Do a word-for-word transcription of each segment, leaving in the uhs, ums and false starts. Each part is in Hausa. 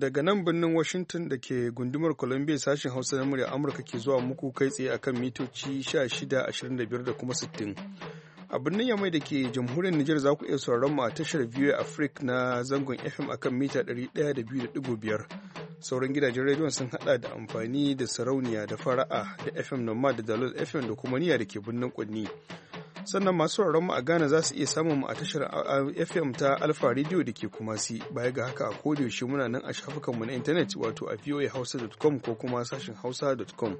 daga nan birnin Washington da ke gundumar Columbia sashen Hausa na murya Amurka ke zuwa muku kai tsaye akan mitoci sha shida, ashirin da biyar da kuma sittin. A birnin Yamai da ke jamhuriyar Nijar za ku iya sauraron mu a tashar V O A Africa na zangon F M akan mita ɗari ɗaya da biyu da ɗigo biyar. Sauran gidajen rediyon sun hada da amfani da sarauniya da fara'a da F M Nomad da Dalol F M da kuma niyya da ke birnin Kwanni. Sannan masu sauraron mu a Ghana za su iya samun mu a tashar F M ta Alpha Radio da ke Kumasi. Baya ga haka a kodayaushe muna nan a shafukanmu na intanet wato a voa hausa dot com ko kuma sashin hausa dot com.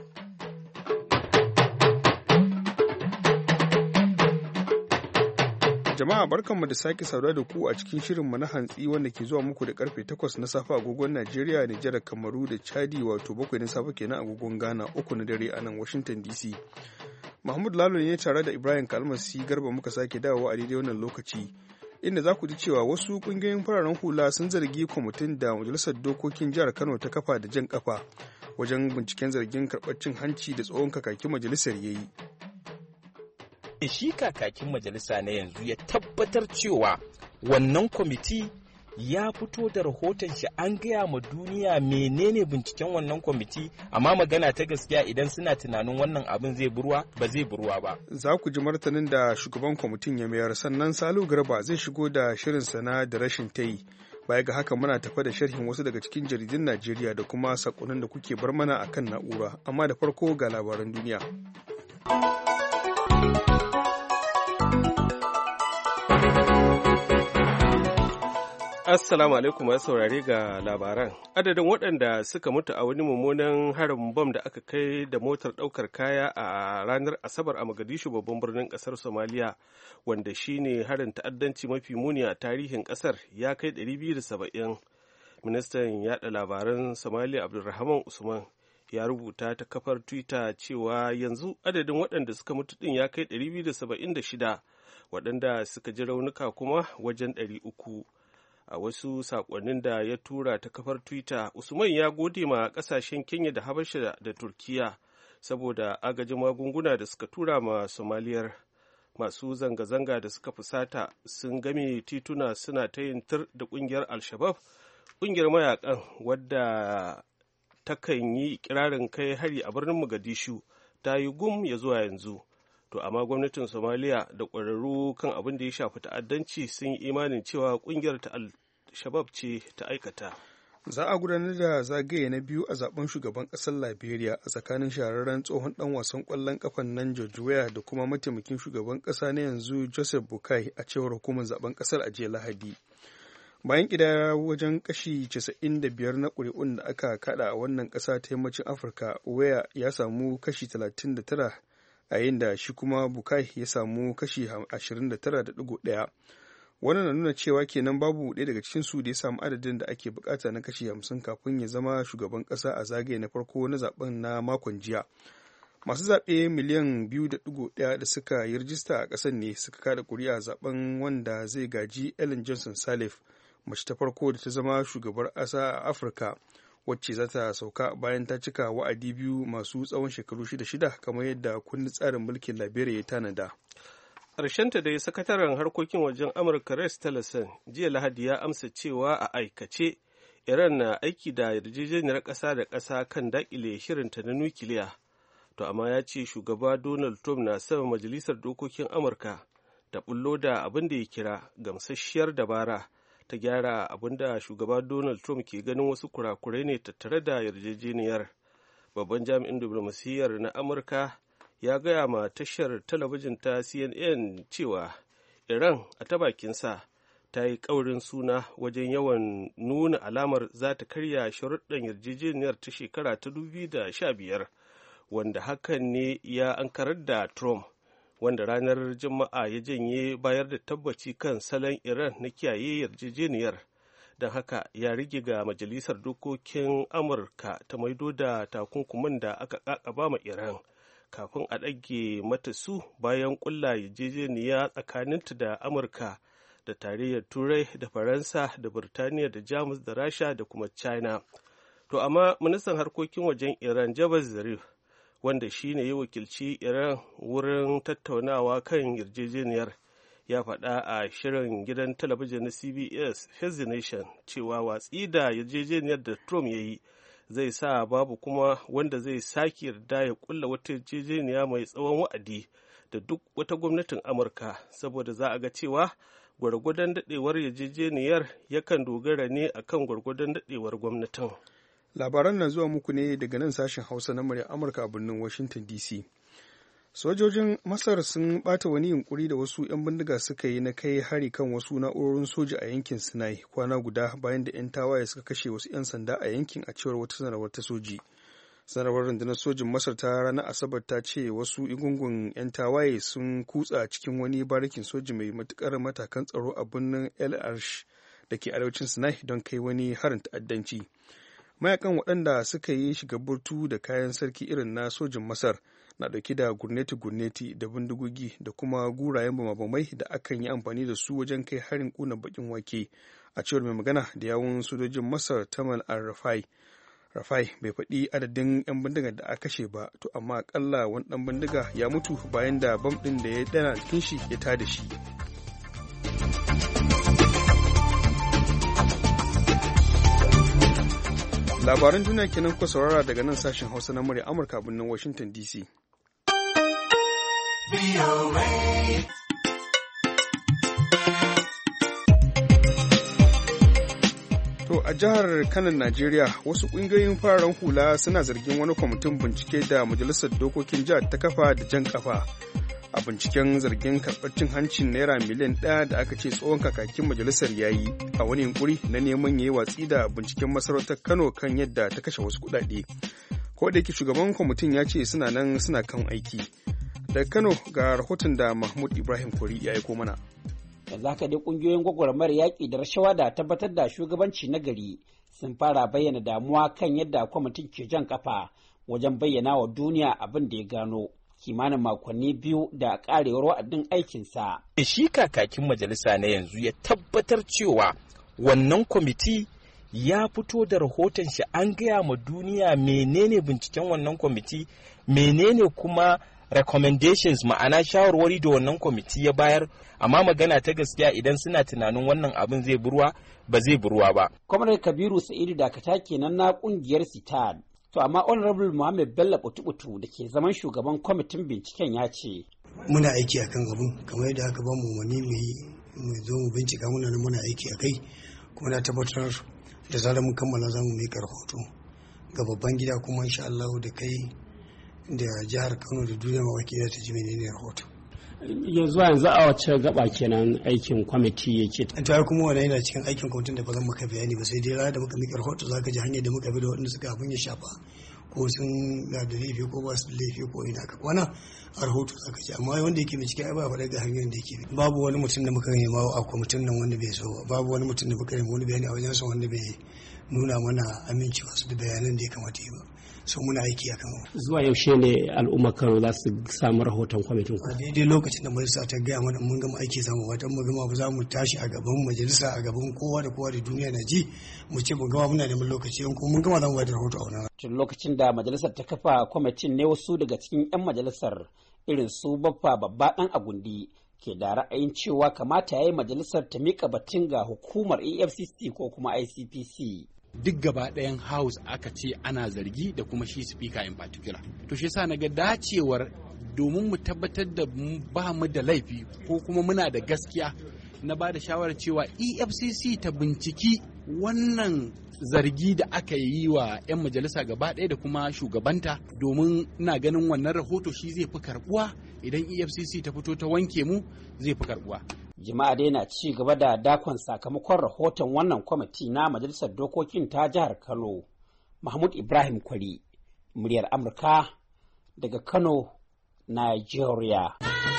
Jama'a barkanmu da sake saurara da ku a cikin shirinmu na hantsi wanda ke zuwa muku da karfe takwas na safe agogon Najeriya, Nijar, Kamaru da Chadi wato bakwai na safe kenan agogon Ghana, uku na dare a nan Washington D C. Mahmud Lalo ne tare da Ibrahim Kalmasi Garba muka sake dawowa a daidai wannan lokaci, inda za ku ji cewa wasu kungiyoyin fararen hula sun zargi kwamitin da Majalisar Dokokin Jihar Kano ta kafa da jan kafa wajen binciken zargin karɓar cin hanci da tsohon kakakin majalisar ya yi. Shi kakakin majalisa na yanzu ya tabbatar cewa wannan kwamiti ya fito da rahoton shi, an gaya ma duniya menene binciken wannan kwamiti, amma magana ta gaskiya idan suna tunanin wannan abin zai burwa ba zai burwa ba. Za ku ji martanin da shugaban kwamitin ya mayar, sannan Salu Garba zai shigo da shirin sana da rashin tayi. Baya ga haka muna tafa da sharhin wasu daga cikin jaridun Najeriya da kuma sakonnin da kuke bar mana akan na'ura, amma da farko ga labaran duniya. Assalamu alaikum masu saurare ga labaran. Adadin waɗanda suka mutu a wani mummunan harin bom da aka kai da motar ɗaukar kaya a ranar Asabar a Mogadishu babban birnin ƙasar Somaliya, wanda shine harin ta'addanci mafi muni a tarihin ƙasar, ya kai ɗari biyu da saba'in. Ministan yaɗa labaran Somaliya Abdulrahman Usman ya rubuta ta kafar Twitter cewa yanzu adadin waɗanda suka mutu ɗin ya kai ɗari biyu da saba'in da shida, waɗanda suka ji raunuka kuma wajen ɗari uku. A wasu saƙonnin da ya tura ta kafar Twitter, Usman ya gode ma ƙasashen Kenya da Habasha da Turkiya saboda agajin magunguna da suka tura ma Somaliyar. Masu zanga-zanga da suka fusata sun game tituna suna ta yin tir da ƙungiyar Al-Shabab, ƙungiyar mayakan wadda takan yi ƙirarin kai hari a birnin Mogadishu ta yi gum ya zuwa yanzu. To amma gwamnatin Somaliya da ƙwararru kan abin da ya shafi ta'addanci sun yi imanin cewa ƙungiyar ta al-Shabab ce ta aikata. Za a gudanar da zagaye na biyu a zaben shugaban ƙasar Liberia a tsakanin shahararren tsohon ɗan wasan ƙwallon ƙafan nan George Weah da kuma mataimakin shugaban ƙasa na yanzu Joseph Boakai a cewar hukumar zaben ƙasar a jiya Lahadi. Bayan ƙidaya wajen kashi casa'in da biyar na ƙuri'un da aka kaɗa a wannan ƙasa ta yammacin Afirka, Weah ya samu kashi talatin da tara a yayin da shi kuma Bukai ya samu kashi ashirin da tara da ɗigo ɗaya. Wannan na nuna cewa kenan babu ɗaya daga cikin su da ya samu adadin da ake bukata na kashi hamsin kafin ya zama shugaban ƙasa a zagaye na farko na zaben na makon jiya. Masu zaɓe miliyan biyu da ɗigo ɗaya da suka yi rijista a ƙasar ne suka kada ƙuri'a zaben wanda zai gaji Ellen Johnson Sirleaf, mace ta farko da ta zama shugabar ƙasa a Afirka, wacce za ta sauka bayan ta cika wa'adi biyu masu tsawon shekaru shida-shida kamar yadda kundin tsarin mulkin Liberia ya tanada. Ƙarshenta dai sakataren harkokin wajen Amurka Rex Tillerson jiya Lahadi ya amsa cewa a aikace Iran na aiki da yarjejeniyar ƙasa da ƙasa kan daƙile shirinta na nukiliya. To amma ya ce shugaba Donald Trump na sama majalisar dokokin Amurka ta bullo da abin da ya kira gamsasshiyar dabara ta gyara abin da shugaba Donald Trump ke ganin wasu kurakurai ne tattare da yarjejeniyar. Babban jami'in diplomasiyyar na Amurka ya gaya ma tashar talabijin ta C N N cewa Iran a ta bakinsa ta yi ƙaurin suna wajen yawan nuna alamar za ta karya sharuɗan yarjejeniyar ta shekara ta dubu biyu da sha biyar, wanda hakan ne ya ankarar da Trump, wanda ranar Juma'a ya janye bayar da tabbaci kan salon Iran na kiyaye yarjejeniyar. Don haka ya rige ga Majalisar Dokokin Amurka ta maido da takunkuman da aka ƙaƙaba ma Iran kafin a ɗage mata su bayan ƙulla yarjejeniya tsakaninta da Amurka da tarayyar Turai da Faransa da Birtaniya da Jamus da Rasha da kuma China. To amma ministan harkokin wajen Iran Javad Zarif, wanda shi ne ya wakilci Iran wurin tattaunawa kan yarjejeniyar, ya faɗa a shirin gidan talabijin na C B S Face the Nation cewa watsi da yarjejeniyar da Trump ya yi zai sa babu kuma wanda zai sake yarda ya kulla wata yarjejeniya mai tsawon wa'adi da duk wata gwamnatin Amurka, saboda za a ga cewa gwargwadon daɗewar yarjejeniyar yakan dogara ne akan gwargwadon daɗewar gwamnatin. Labaran na zuwa muku ne daga nan sashen Hausa na murya Amurka a birnin Washington D C. Sojojin Masar sun bata wani yunkuri da wasu 'yan bindiga suka yi na kai hari kan wasu na'urorin soja a yankin Sinai kwana guda bayan da 'yan tawaye suka kashe wasu 'yan sanda a yankin a cewar wata sanarwar ta soji. Sanarwar rundunar sojin Masar ta ranar Asabar ta ce wasu igungun 'yan tawaye sun kutsa cikin wani barikin soji mai matukar matakan tsaro a birnin El Arsh da ke arewacin Sinai don kai wani harin ta'addanci. Mayakan waɗanda suka yi shiga burtu da kayan sarki irin na sojin Masar na ɗauke da gurneti-gurneti da bindigogi da kuma gurayen bamabamai da akan yi amfani da su wajen kai harin ƙuna bakin wake, a cewar mai magana da yawun sojojin Masar Tamal al-Rafai. Rafai bai faɗi adadin 'yan bindigar da aka kashe ba, to amma akalla wani ɗan bindiga ya mutu bayan da bam ɗin da ya dana cikin shi ya tada shi. Labaran duniya kenan kuka saurara daga nan sashen Hausa na murya Amurka a birnin Washington D C. To a jihar Kano, Najeriya, wasu ƙungiyoyin fararen hula suna zargin wani kwamitin bincike da Majalisar Dokokin Jihar ta kafa da jan kafa a binciken zargin karɓar cin hancin naira miliyan ɗaya da aka ce tsohon kakakin majalisar ya yi a wani yunkuri na neman ya yi watsi da binciken masarautar Kano kan yadda ta kashe wasu kuɗaɗe. Ko da yake shugaban kwamitin ya ce suna nan suna kan aiki. Daga Kano ga rahoton da Mahmud Ibrahim Kori ya aiko mana. Yanzu haka dai kungiyoyin gwagwarmayar yaƙi da rashawa da tabbatar da shugabanci na gari sun fara bayyana damuwa kan yadda kwamitin ke jan kafa wajen bayyana wa duniya abin da ya gano kimanin makonni biyu da karewar wa'adin aikinsa. Shi kakakin majalisa na yanzu ya tabbatar cewa wannan kwamiti ya fito da rahoton shi, an gaya ma duniya menene binciken wannan kwamiti, menene kuma recommendations, ma'ana shawarwari da wannan kwamiti ya bayar. Amma magana ta gaskiya, idan suna tunanin wannan abin zai burwa, ba zai burwa ba. Kwamar Kabiru Sa'idu Dakata kenan na kungiyar Sitad. To amma Honorable Muhammad Bello Butu-Butu da ke zaman shugaban kwamitin binciken ya ce. Muna aiki akan abin kamar yadda aka ba mu wani mu zo mu bincika, muna nan muna aiki a kai, kuma na tabbatar da zarar mun kammala za mu miƙa rahoto ga babban gida, kuma insha Allah da kai da jihar Kano da duniya mawaki ta ji menene rahoto. Yanzu yanzu a wacce gaba kenan aikin kwamiti yake? Ta kuma wani yana cikin aikin kwamitin da ba zan maka bayani ba, sai dai ranar da muka miƙa rahoto za ka ji hanyar da muka bi da waɗanda suka abin ya shafa, ko sun da laifi ko ba su da laifi ko ina ka kwana a rahoto za ka ji. Amma wanda yake bincike ai ba faɗa ga hanyoyin da yake bi. Babu wani mutum da muka nema a kwamitin nan wanda bai so, babu wani mutum da muka nema wani bayani a wajen sa wanda bai nuna mana amincewa su da bayanan da ya kamata yi ba. So muna aiki a kan zuwa yaushe ne al'ummar Kano za su samu rahoton kwamitin ku? A daidai lokacin da majalisa ta gaya mana mun gama aiki zamu wata mu gama ba za mu tashi a gaban majalisa, a gaban kowa da kowa da duniya na ji mu ce mu gama muna neman lokaci, in kuma mun gama za mu bada rahoto a wannan. Tun lokacin da majalisar ta kafa kwamitin ne wasu daga cikin 'yan majalisar irin su Baffa Babba Dan Agundi ke da ra'ayin cewa kamata ya yi majalisar ta miƙa batun ga hukumar E F C C ko kuma I C P C. Duk gaba ɗayan house aka ce ana zargi da kuma shi speaker in particular. To shi yasa naga dacewar domin mu tabbatar da ba mu da laifi ko kuma muna da gaskiya, na ba da shawarar cewa E F C C ta binciki wannan zargi da aka yi wa 'yan majalisa gaba ɗaya da kuma shugabanta, domin ina ganin wannan rahoto shi zai fi karbuwa. Idan E F C C ta fito ta wanke mu zai fi karbuwa. Jama'a dai na ci gaba da dakon sakamakon rahoton wannan kwamiti na Majalisar Dokokin ta jihar Kano. Mahmud Ibrahim Kwari, muryar Amurka daga Kano, Nigeria.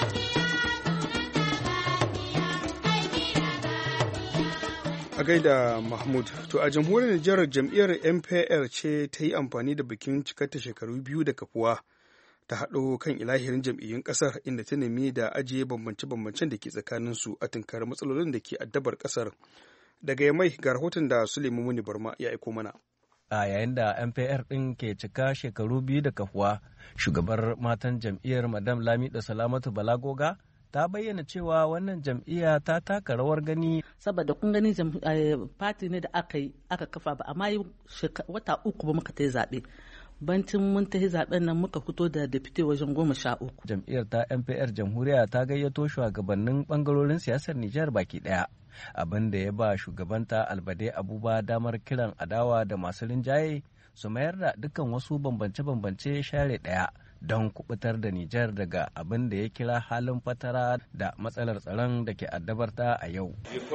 A gaida Mahmud, to a jamhuriyar Nijar jam'iyyar M P R ce ta yi amfani da bikin cikata shekaru biyu da kafuwa ta haɗo kan ilahirin jam'iyyun ƙasar, inda ta nemi da ajiye bambance-bambancen da ke tsakaninsu a tunkar matsalolin da ke addabar ƙasar. Daga Yamai ga rahoton da Suleiman Muni Barma ya aiko mana. A yayin da M P R ɗin ke cika shekaru biyu da kafuwa, shugabar matan jam'iyyar Madam Lamida Salamatu Balagoga ta bayyana cewa wannan jam'iyya ta taka rawar gani. Saboda kun gani fati ne da aka yi aka kafa ba amma wata uku ba muka ta yi zaɓe. Bancin mun ta yi zaɓen nan muka fito da dafite wajen goma sha uku. Jam'iyyar ta M P R Jamhuriya ta gayyato shugabannin bangarorin siyasar Nijar baki ɗaya. Abin da ya ba shugabanta Albade Abuba damar kiran adawa da masu rinjaye su mayar da dukkan wasu bambance-bambance share ɗaya don kubutar da Nijar daga abin da ya kira halin fatara da matsalar tsaron da ke addabarta a yau.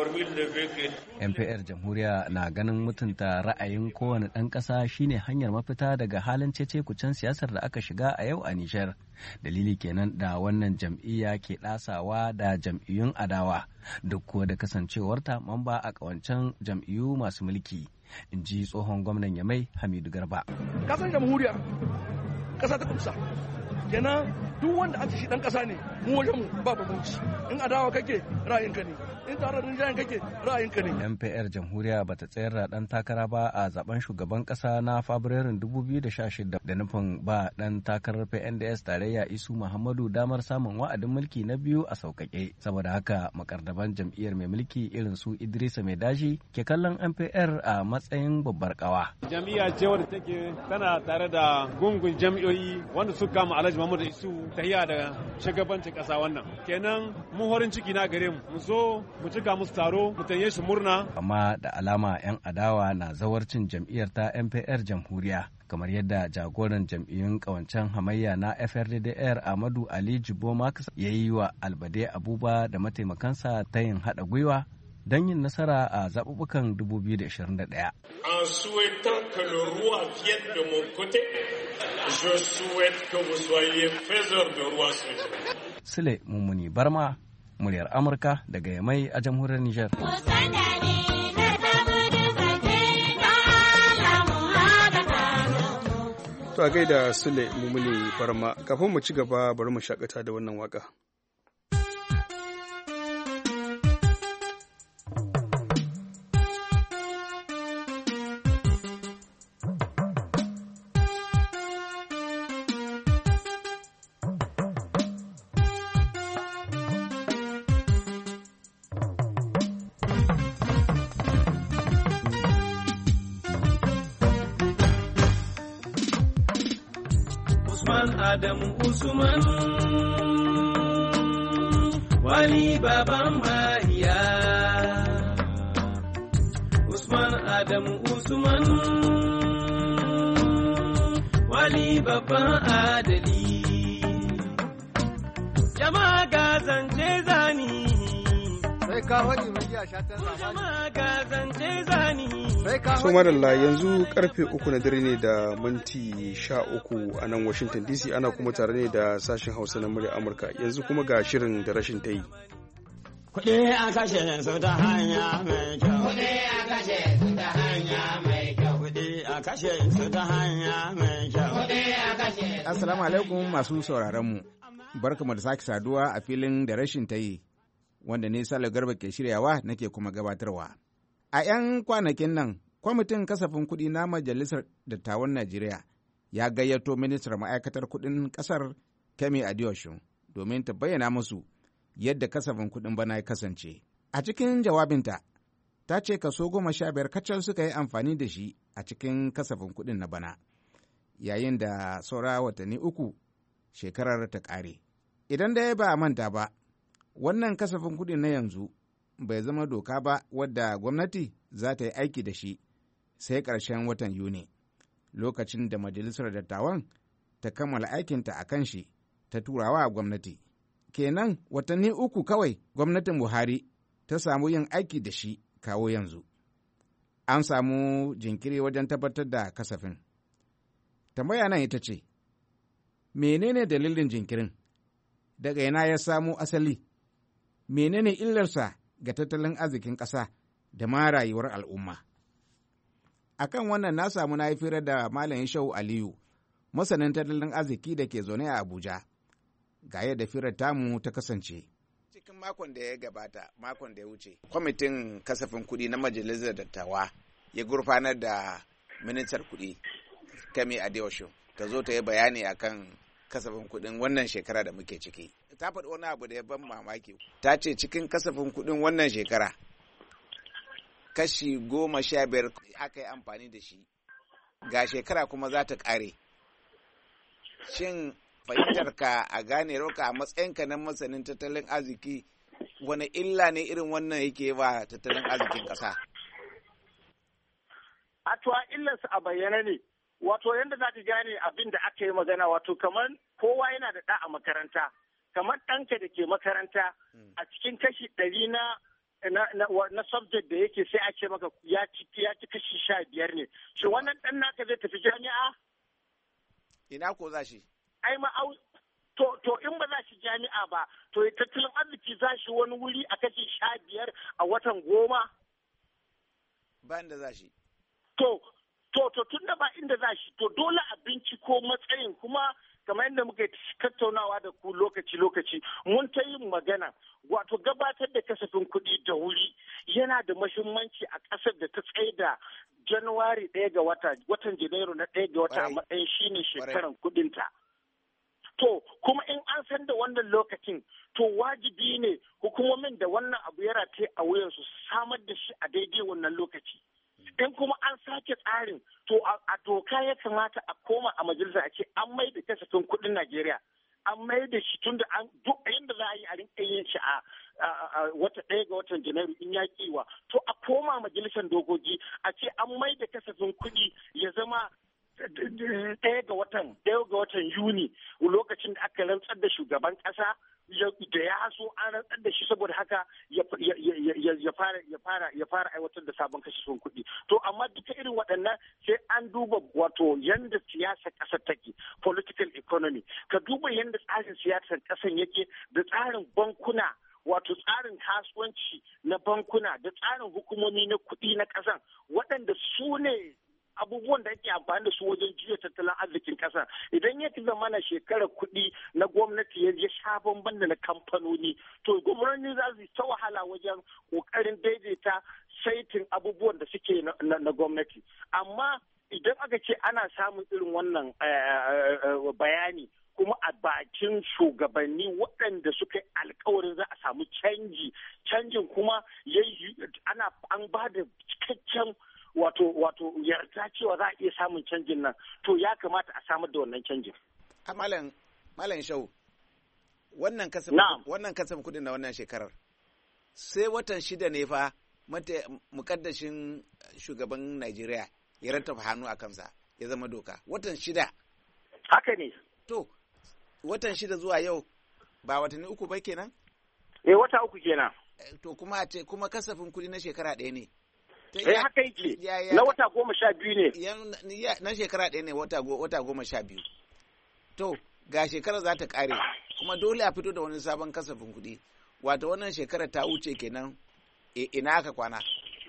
M P R Jamhuriya na ganin mutunta ra'ayin kowane ɗan ƙasa shine hanyar mafita daga halin cece-kucen siyasar da aka shiga a yau a Nijar. Dalili kenan da wannan jam'iyya ke ɗasawa da jam'iyyun adawa duk kuwa da kasancewarta mamba a ƙawancen jam'iyyu masu mulki, in ji tsohon gwamnan Yamai Hamidu Garba. Kasan jamhuriya ƙasa ta kumsa, kenan duk wanda aka shi dan kasa ne mu wajen mu ba bambanci, in adawa kake ra'ayinka ne, in tare da rinjayen kake ra'ayinka ne. M P R Jamhuriya bata tsayar da dan takara ba a zaben shugaban kasa na Fabrairun dubu biyu da sha shida da nufin ba dan takarar P N D S tarayya Isu Muhammadu damar samun wa'adin mulki na biyu a sauƙaƙe. Saboda haka makardaban jam'iyyar mai mulki irin su Idrisa Mai Daji ke kallon M P R a matsayin babbar kawa. Jam'iyya ce wadda take tana tare da gungun jam'iyyoyi wanda suka kama Alhaji Muhammadu Isu tahiya da shugabancin kasa wannan. Kenan mu horin ciki na gare mu mu zo mu cika musu taro mu tanye shi murna. Amma da alama 'yan adawa na zawarcin jam'iyyar ta M P R Jamhuriya, kamar yadda jagoran jam'iyyun kawancen hamayya na F R D D R Ahmadu Ali Jibo Max ya yi wa Albade Abuba da mataimakansa ta yin haɗa gwiwa don yin nasara a zaɓuɓɓukan dubu biyu da ashirin da ɗaya. En souhaitant que le roi vienne de mon côté, je souhaite que vous soyez faiseurs de roi. Sule Mummuni Barma, muryar Amurka daga Yamai a jamhuriyar Nijar. To a gaida Sule Mummuni Barma, kafin mu ci gaba bari mu shakata da wannan waka. Adamu Usman Wali baban Mariya Usman Adamu Usman Wali baban adali Jama'a ga zance zani sai ka wani mai ya shatan zamani jama'a ga zance zani So madalla yanzu karfe uku na dare ne da minti sha uku a nan Washington D C, ana kuma tare ne da sashen Hausa na murya Amurka. Yanzu kuma ga shirin da rashin ta yi. Kuɗi a kashe su ta hanya mai kyau. Kuɗi a kashe su ta hanya mai kyau. Kuɗi a kashe su ta hanya mai kyau. Kuɗi a kashe. Assalamu alaikum masu sauraron mu. Barkamu da sake saduwa a filin da rashin ta yi, wanda ne Salo Garba ke shiryawa nake kuma gabatarwa. A 'yan kwanakin nan, kwamitin kasafin kuɗi na Majalisar Dattawan Najeriya ya gayyato ministar ma'aikatar kuɗin ƙasar Kemi Adeosun domin ta bayyana musu yadda kasafin kuɗin bana ya kasance. A cikin jawabinta, ta ce kaso goma sha biyar kacal suka yi amfani da shi a cikin kasafin kuɗin na bana, yayin da saura watanni uku shekarar ta ƙare. Idan da ya ba a manta ba, wannan kasafin kuɗin na yanzu bai zama doka ba wadda gwamnati za ta yi aiki da shi sai ƙarshen watan Yuni, lokacin da Majalisar Dattawan ta kammala aikinta a kan shi ta turawa gwamnati. Kenan watanni uku kawai gwamnatin Buhari ta samu yin aiki da shi kawo yanzu. An samu jinkiri wajen tabbatar da kasafin. Tambaya nan ita ce, menene dalilin jinkirin? Daga ina ya samo asali? Menene illarsa ga tattalin arzikin ƙasa da ma rayuwar al'umma? A kan wannan na samu na yi firar da Malam Shehu Aliyu, masanin tattalin arziki da ke zaune a Abuja. Ga yadda firar tamu ta kasance. Cikin makon da ya gabata, makon da ya wuce, kwamitin kasafin kuɗi na Majalisar Dattawa ya gurfanar da ministar kuɗi, Kemi Adeosun, ta zo ta yi bayani akan kasafin kuɗin wannan shekara da muke ciki. ta faɗi wani abu da ya ban mamaki. Ta ce cikin kasafin kuɗin wannan shekara kashi goma sha biyar aka yi amfani da shi, ga shekara kuma za ta ƙare. Shin fahimtarka a gane roka a matsayinka na masanin tattalin arziki wani illa ne irin wannan yake ba tattalin arzikin ƙasa? A tuwa illarsa a bayyana ne, wato yadda za ka gane abin da aka yi magana, wato kamar kowa yana da ɗa a makaranta, kamar ɗanka da ke makaranta a cikin kashi ɗari na na, na, na subject da yake sai a ce maka ya ci ya ci kashi sha biyar ne. Shi wannan ɗan naka zai tafi jami'a? Ina ko za shi? Ai ma to to in ba za shi jami'a ba, to tattalin arziki za shi wani wuri a kashi sha biyar a watan goma? Ba inda za shi. To to to tun da ba inda za shi, to dole a binciko matsayin, kuma kamar yadda muka tattaunawa da ku lokaci-lokaci mun ta yin magana, wato gabatar da kasafin kuɗi da wuri yana da mahimmanci a ƙasar da ta tsaye da Januwari ɗaya ga wata, watan Janairu na ɗaya ga wata a matsayin shine shekaran kuɗinta. To, kuma in an san da wannan lokacin, to wajibi ne hukumomin da wannan abu ya rataye a wuyansu samar da shi a daidai wannan lokaci. In kuma an sake tsarin, to a doka ya kamata a koma a majalisa a ce an mai da kasafin kuɗin Najeriya. An mai da shi tun da an duk yadda za a yi a rinka yin shi a wata ɗaya ga watan Janairu in ya kiwa. To a koma majalisar dokoki a ce an mai da kasafin kuɗi ya zama ɗaya ga watan ɗaya ga watan Yuni, lokacin da aka rantsar da shugaban ƙasa da ya so an rantsar da shi, saboda haka ya fara ya fara ya fara aiwatar da sabon kasafin kuɗi. To amma duka irin waɗannan sai an duba wato yanda siyasar ƙasar take, political economy, ka duba yanda tsarin siyasar ƙasar yake da tsarin bankuna, wato tsarin kasuwanci na bankuna da tsarin hukumomi na kuɗi na ƙasan, waɗanda su ne abubuwan da ake amfani da su wajen juya tattalin arzikin ƙasa. Idan ya zama na shekarar kuɗi na gwamnati ya je sha bamban da na kamfanoni, to gwamnati za su yi ta wahala wajen ƙoƙarin daidaita saitin abubuwan da suke na gwamnati. Amma idan aka ce ana samun irin wannan bayani kuma a bakin shugabanni waɗanda suka yi alkawarin za a samu canji, canjin kuma ana an ba da cikakken wato wato yarda cewa za a iya samun canjin nan, to ya kamata a samar da wannan canjin. A malam malam Shau, wannan kasafin wannan kasafin kudin na wannan shekarar sai watan shida ne fa mata mukaddashin shugaban Najeriya ya rattaba hannu a kansa ya zama doka. Watan shida. Haka ne. To watan shida zuwa yau ba watanni uku ba kenan? Eh, wata uku kenan. To kuma a ce kuma kasafin kudi na shekara ɗaya ne. Eh haka yake, na wata goma sha biyu ne. Na shekara ɗaya ne wata goma sha biyu. To, ga shekarar za ta ƙare, kuma dole a fito da wani sabon kasafin kuɗi. Wato wannan shekarar ta wuce kenan, ina aka kwana?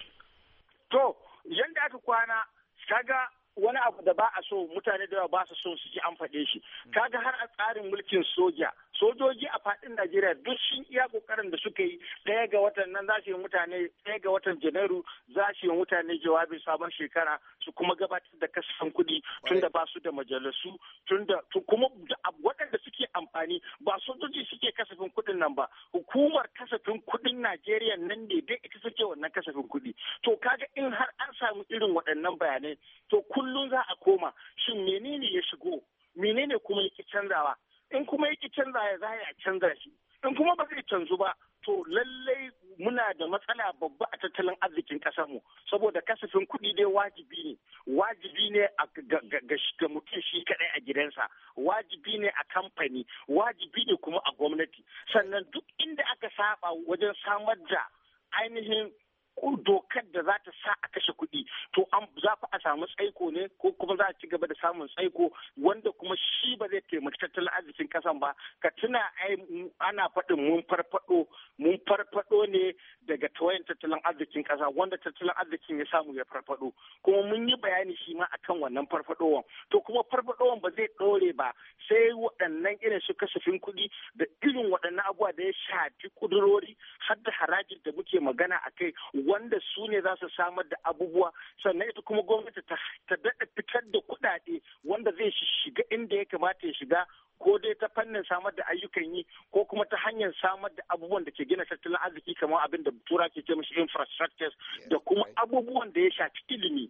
To, yanda aka kwana, kaga wani abu da ba a so, mutane da yawa ba su so su ji an faɗe shi. Kaga har a tsarin mulkin soja, sojoji a faɗin Najeriya duk sun iya kokarin da suka yi, ɗaya ga watan nan za su yi mutane, ɗaya ga watan Janairu za su yi mutane jawabin sabon shekara, su kuma gabatar da kasafin kuɗi tun da ba su da majalisu, tun da kuma waɗanda suke amfani ba sojoji suke kasafin kuɗin nan ba, hukumar kasafin kuɗin Najeriya nan ne dai ita suke wannan kasafin kuɗi. To kaga in har an samu irin waɗannan bayanai, to kullum za a koma shin menene ya shigo, menene kuma yake canzawa, in kuma yake canza ya za a canza shi, in kuma ba zai canzu ba, to lallai muna da matsala babba a tattalin arzikin mu, saboda kasafin kuɗi dai wajibi ne wajibi ne ga mutum shi kaɗai a gidansa, wajibi ne a kamfani, wajibi ne kuma a gwamnati. Sannan duk inda aka saba wajen samar da ainihin dokar da za ta sa a kashe kuɗi, to an za a samu tsaiko ne, ko kuma za a ci gaba da samun tsaiko wanda kuma shi ba zai taimaki tattalin arzikin kasan ba. Ka tuna ai ana faɗin mun farfado mun farfado ne daga tawayan tattalin arzikin kasa, wanda tattalin arzikin ya samu ya farfado, kuma mun yi bayani shi ma akan wannan farfadowan. To kuma farfadowan ba zai ɗore ba sai waɗannan irin su kasafin kuɗi da irin waɗannan abubuwa da ya shafi kudurori har da harajin da muke magana a kai, wanda su ne za su samar da abubuwa. Sannan ita kuma gwamnati ta daɗa fitar da kuɗaɗe wanda zai shiga inda ya kamata ya shiga, ko dai ta fannin samar da ayyukan yi ko kuma ta hanyar samar da abubuwan da ke gina tattalin arziki kamar abin da tura ke ce mishi infrastructures da kuma abubuwan da ya shafi ilimi.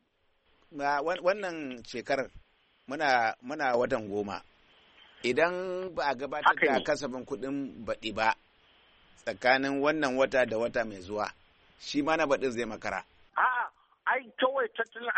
Wannan shekarar muna muna watan goma idan ba a gabatar da kasafin kuɗin baɗi ba tsakanin wannan wata da wata mai zuwa shi ma na baɗin zai makara. A'a, ai kawai tattalin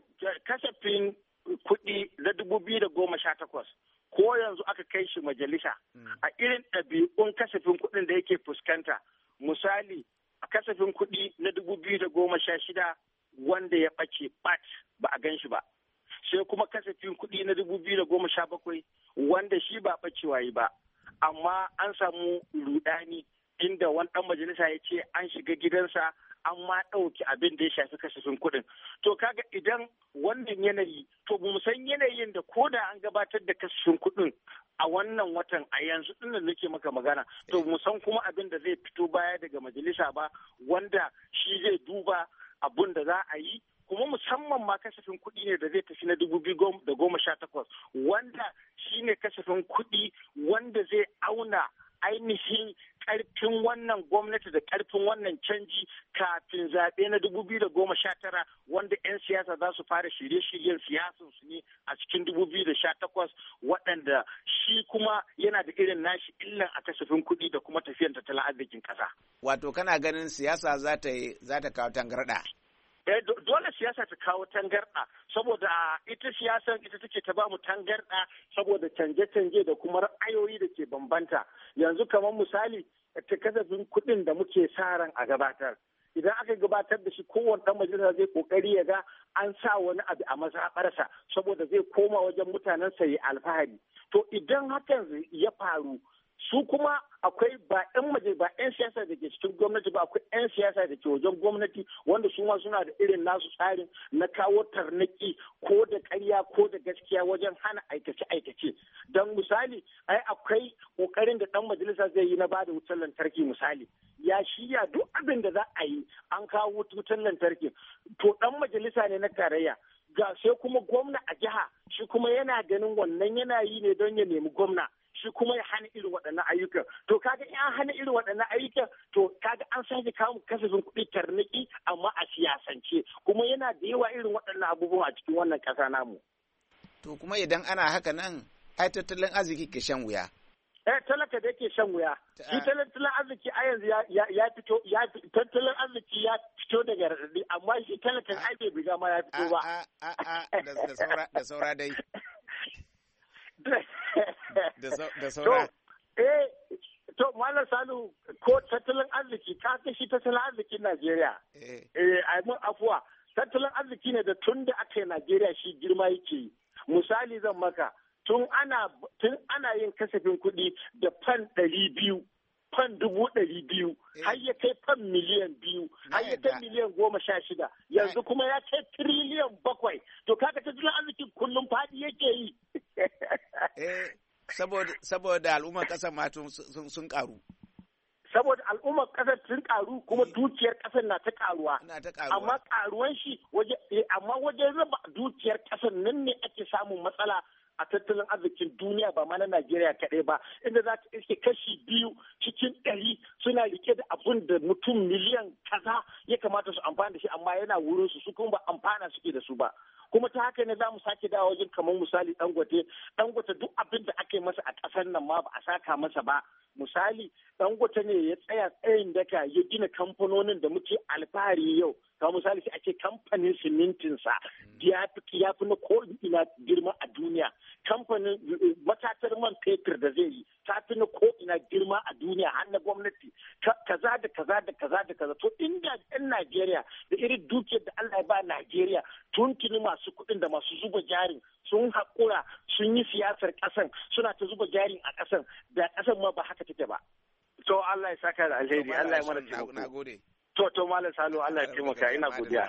kasafin kuɗi na dubu biyu da goma sha takwas ko yanzu aka kai shi majalisa a irin ɗabi'un kasafin kuɗin da yake fuskanta. Misali, a kasafin kuɗi na dubu biyu da goma sha shida wanda ya ɓace bat ba a gan shi ba. Sai kuma kasafin kuɗi na dubu biyu da goma sha bakwai wanda shi ba ɓacewa yi ba. Amma an samu rudani inda wani ɗan majalisa ya ce an shiga gidansa an ma ɗauki abin da ya shafi kasafin kuɗin. To kaga idan wannan yanayi, to mu san yanayin da ko da an gabatar da kasafin kuɗin a wannan watan a yanzu ɗin da nake maka magana, to mu san kuma abin da zai fito baya daga majalisa ba wanda shi zai duba abun da za a yi, kuma musamman ma kasafin kuɗi ne da zai tafi na dubu biyu da goma sha takwas wanda shi ne kasafin kuɗi wanda zai auna ainihin ƙarfin wannan gwamnati da ƙarfin wannan canji kafin zaɓe na dubu biyu da goma sha tara wanda 'yan siyasa za su fara shirye-shiryen siyasansu ne a cikin dubu biyu da sha takwas waɗanda shi kuma yana da irin nashi illan a kasafin kuɗi da kuma tafiyan tattalin arzikin ƙasa. Wato kana ganin siyasa za ta za ta kawo tangarɗa? Eh, dole siyasa ta kawo tangarɗa saboda ita siyasan ita take ta ba mu tangarɗa saboda canje-canje da kuma ra'ayoyi da ke bambanta. Yanzu kamar misali ta kasafin kuɗin da muke sa ran a gabatar. Idan aka gabatar da shi kowane ɗan majalisa zai kokari ya ga an sa wani abu a mazaɓarsa saboda zai koma wajen mutanen sa ya alfahari. To idan hakan ya faru su kuma akwai ba 'yan maje ba 'yan siyasa da ke cikin gwamnati ba akwai 'yan siyasa da ke wajen gwamnati wanda su ma suna da irin nasu tsarin na kawo tarnaki ko da ƙarya ko da gaskiya wajen hana aikace-aikace. Don misali ai akwai ƙoƙarin da ɗan majalisa zai yi na ba da wutar lantarki misali ya shirya duk abin da za a yi an kawo wutar lantarki to ɗan majalisa ne na tarayya ga sai kuma gwamna a jiha shi kuma yana ganin wannan yana yi ne don ya nemi gwamna. Shi kuma ya hana irin waɗannan ayyukan. To kaga in an hana irin waɗannan ayyukan to kaga an sake kawo kasafin kuɗi tarniki amma a siyasance kuma yana da yawa irin waɗannan abubuwa a cikin wannan ƙasa namu. To kuma idan ana haka nan ai tattalin arziki ke shan wuya. Eh talaka da yake shan wuya. Shi tattalin arziki a yanzu ya fito ya tattalin arziki ya fito daga raɗaɗi amma shi talakan ai bai biga ma ya fito ba. Da saura dai. da saura. Eh, to Malam Salu ko tattalin arziki ka ga shi tattalin arzikin Najeriya. Eh, ai mun afuwa. Tattalin arziki ne da tun da aka yi Najeriya shi girma yake yi. Misali zan maka tun ana tun ana yin kasafin kuɗi da fan ɗari biyu. Fan dubu ɗari biyu, har ya kai fan miliyan biyu, har ya kai miliyan goma sha shida, yanzu kuma ya kai tiriliyan bakwai. To kaga tattalin arzikin kullum faɗi yake yi. Eh, saboda al'ummar ƙasar ma sun ƙaru. Saboda al'ummar ƙasar sun ƙaru kuma dukiyar ƙasar na ta ƙaruwa. Amma ƙaruwan shi waje amma wajen raba dukiyar ƙasar nan ne ake samun matsala a tattalin arzikin duniya ba ma na Najeriya kaɗai ba inda za ta iske kashi biyu cikin ɗari suna rike da abun da mutum miliyan kaza ya kamata su amfana da shi amma yana wurin su su kuma ba amfana suke da su ba. Kuma ta haka ne za mu sake dawo wajen kamar misali Dangote. Dangote duk abin da aka yi masa a ƙasar nan ma ba a saka masa ba. Misali Dangote ne ya tsaya tsayin daka ya gina kamfanonin da muke alfahari yau. Kamar misali sai ake kamfanin simintinsa ya fi ya fi na ko ina girma a duniya. Kamfanin matatar man fetur da zai yi ta fi na ko ina girma a duniya har na gwamnati. Kaza da kaza da kaza da kaza. To inda 'yan Najeriya da irin dukiyar da Allah ya ba Najeriya tuntuni masu kuɗin da masu zuba jarin sun haƙura sun yi siyasar ƙasan suna ta zuba jarin a ƙasan da ƙasan ma ba haka take ba. To Allah ya saka da alheri, Allah ya mana taimako. To to Malam Salo Allah ya taimaka ina godiya.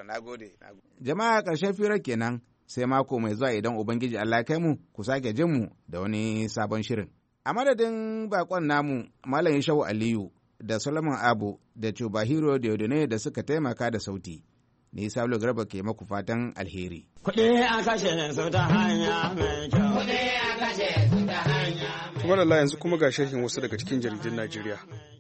Jama'a ƙarshen firar kenan sai mako mai zuwa idan Ubangiji Allah ya kai mu ku sake jin mu da wani sabon shirin. A madadin bakon namu Malam Yashau Aliyu da Solomon Abu da Chubahiro Diodone da suka taimaka da sauti. Ni Salo Garba ke maku fatan alheri. Kuɗi a kashe su ta hanya mai kyau. Kuɗi a kashe su ta hanya Kuma da yanzu kuma ga sharhin wasu daga cikin jaridun Najeriya.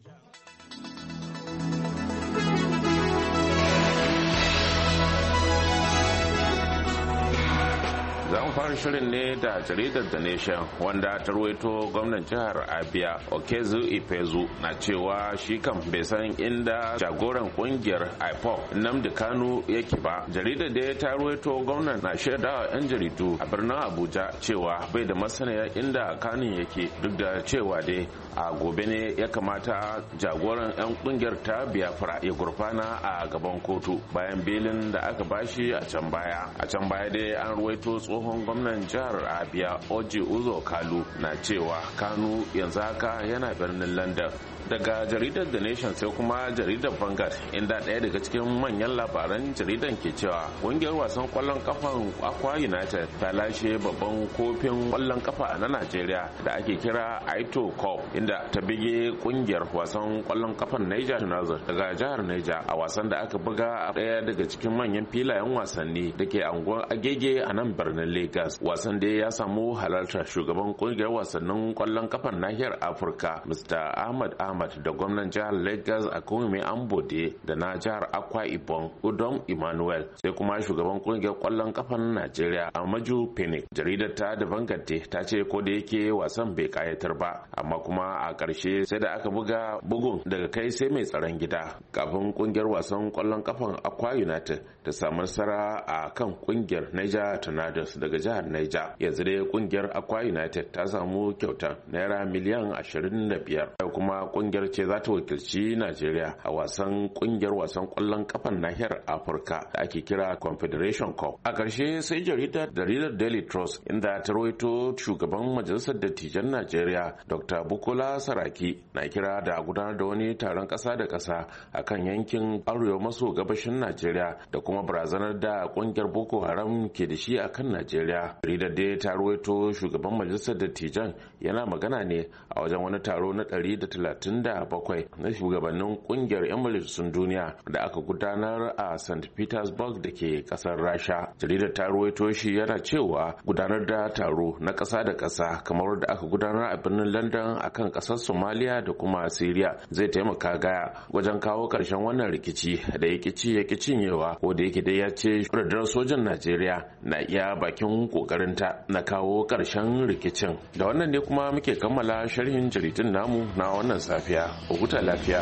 Za mu fara shirin ne da jaridar The Nation wanda ta ruwaito gwamnan jihar Abia Okezu Ifezu na cewa shi kan bai san inda jagoran kungiyar I P O B Nnamdi Kanu yake ba. Jaridar da ta ruwaito gwamnan na shaidawa 'yan jaridu a birnin Abuja cewa bai da masaniya inda Kanun yake, duk da cewa dai a gobe ne ya kamata jagoran 'yan kungiyar ta Biafra ya gurfana a gaban kotu bayan belin da aka bashi a can baya. A can baya dai an ruwaito tsohon gwamnan jihar Abia Oji Uzo Kalu na cewa Kanu yanzu haka yana birnin London. Daga jaridar The Nation sai kuma jaridar Vanguard, inda ɗaya daga cikin manyan labaran jaridan ke cewa ƙungiyar wasan ƙwallon kafan Akwa United ta lashe babban kofin ƙwallon kafa na Najeriya da ake kira Aito Cup, inda ta bige ƙungiyar wasan ƙwallon kafan Niger Tornadoes daga jihar Niger a wasan da aka buga a ɗaya daga cikin manyan filayen wasanni da ke anguwar Agege a nan birnin Lagos. Wasan da ya samu halartar shugaban ƙungiyar wasannin ƙwallon kafan nahiyar Afirka Mister Ahmad Ahmad da gwamnan jihar Lagos Akunmi Ambode da na jihar Akwa Ibom Udom Emmanuel, sai kuma shugaban kungiyar kwallon kafan Najeriya Amaju Pinnick. Jaridar ta da Vanguard ta ce ko da yake wasan bai kayatar ba, amma kuma a ƙarshe sai da aka buga bugun daga kai sai mai tsaron gida kafin kungiyar wasan kwallon kafan Akwa United ta samu nasara a kan kungiyar Niger Tornadoes daga jihar Niger. Yanzu dai kungiyar Akwa United ta samu kyautar naira miliyan ashirin da biyar, kuma kungiyar ce za ta wakilci Najeriya a wasan kungiyar wasan kwallon kafan nahiyar Afirka da ake kira Confederation Cup. A ƙarshe sai jaridar jaridar Daily Trust, inda ta rawaito shugaban majalisar dattijan Najeriya Doctor Bukola Saraki na kira da gudanar da wani taron ƙasa da ƙasa akan yankin arewa maso gabashin Najeriya da kuma barazanar da kungiyar Boko Haram ke da shi akan Najeriya. Jaridar da ta rawaito shugaban majalisar dattijan yana magana ne a wajen wani taro na ɗari da talatin da bakwai na shugabannin kungiyar 'yan majalisun duniya da aka gudanar a Saint Petersburg da ke kasar Rasha. Jaridar ta ruwaito shi yana cewa gudanar da taro na kasa da kasa kamar da aka gudanar a birnin London akan kasar Somalia da kuma Syria zai taimaka gaya wajen kawo karshen wannan rikici da ya kici ya cinyewa, ko da yake dai ya ce rundunar sojan Najeriya na iya bakin kokarinta na kawo karshen rikicin. Da wannan ne kuma muke kammala sharhin jaridun namu na wannan safiya. Huta lafiya.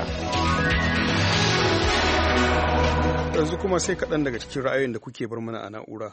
Yanzu kuma sai kaɗan daga cikin ra'ayoyin da kuke bar mana a na'ura.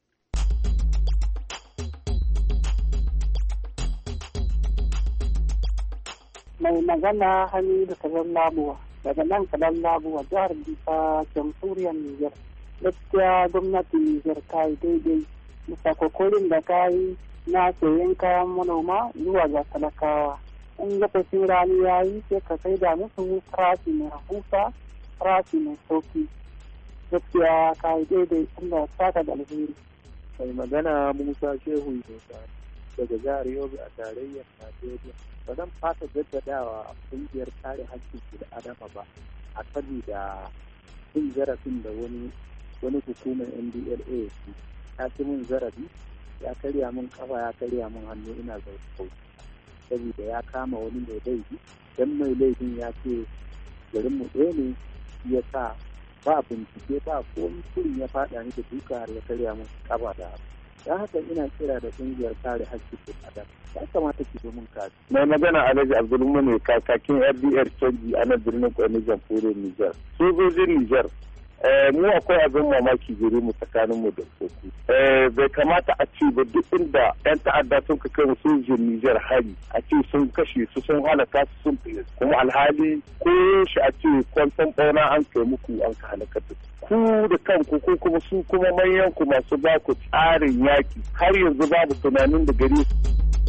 Mai magana Hamidu Kadan Labuwa daga nan Kadan Labuwa, jihar Bisa, jamhuriyar Nijar. Gaskiya gwamnatin Nijar ta yi daidai bisa kokarin da ta yi na sayen kayan manoma zuwa ga talakawa. In lokacin rani ya yi sai ka sai da musu farashi mai rahusa, farashi mai sauki. Gaskiya ka yi daidai inda saka da alheri. Mai magana Musa Shehu Musa daga jihar Yobe a tarayyar Najeriya. Ba zan fata jaddadawa kungiyar kare haƙƙin da adama ba a saboda cin zarafin da wani wani hukumar N D L A ya ci min zarafi, ya karya min kafa, ya karya min hannu, ina zaune saboda ya kama wani mai laifi. Dan mai laifin ya ce garin mu ɗaya ne, ya sa ba bincike ba ko kurin ya faɗa ni da duka har ya karya min kafa da hannu. Dan haka ina kira da kungiyar kare haƙƙin adam, ya kamata ki zo mun kare. Mai magana Alhaji Abdulmuni kakakin R D R canji a nan birnin Kwani jamhuriyar Nijar. Sojojin Nijar mu akwai abin mamaki gare mu tsakanin mu da soku. Bai kamata a ce ba duk inda yan ta'adda sun ka kai sojojin Nijar hari a ce sun kashe su, sun halaka su, sun fiye kuma alhali ko shi a ce kwanton ɓauna an kai muku an ka halaka su. Ku da kanku ko kuma su kuma manyan ku masu ba ku tsarin yaki har yanzu babu tunanin da gare su.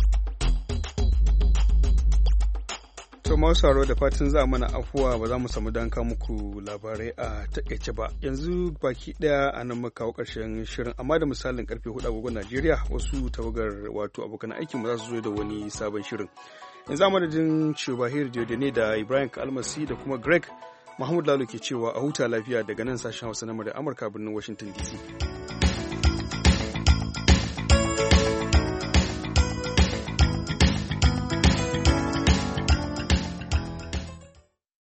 To masu sauraro da fatan za mana afuwa ba za mu samu danka muku labarai a takaice ba. Yanzu baki daya a nan muka kawo ƙarshen shirin, amma da misalin karfe hudu agogon Najeriya wasu tawagar wato abokan aikin mu za su zo da wani sabon shirin. Yanzu a madadin Shubahir Diodene da Ibrahim Kalmasi da kuma Greg Mahmud Lalo ke cewa a huta lafiya daga nan sashen Hausa na Amurka birnin Washington D C.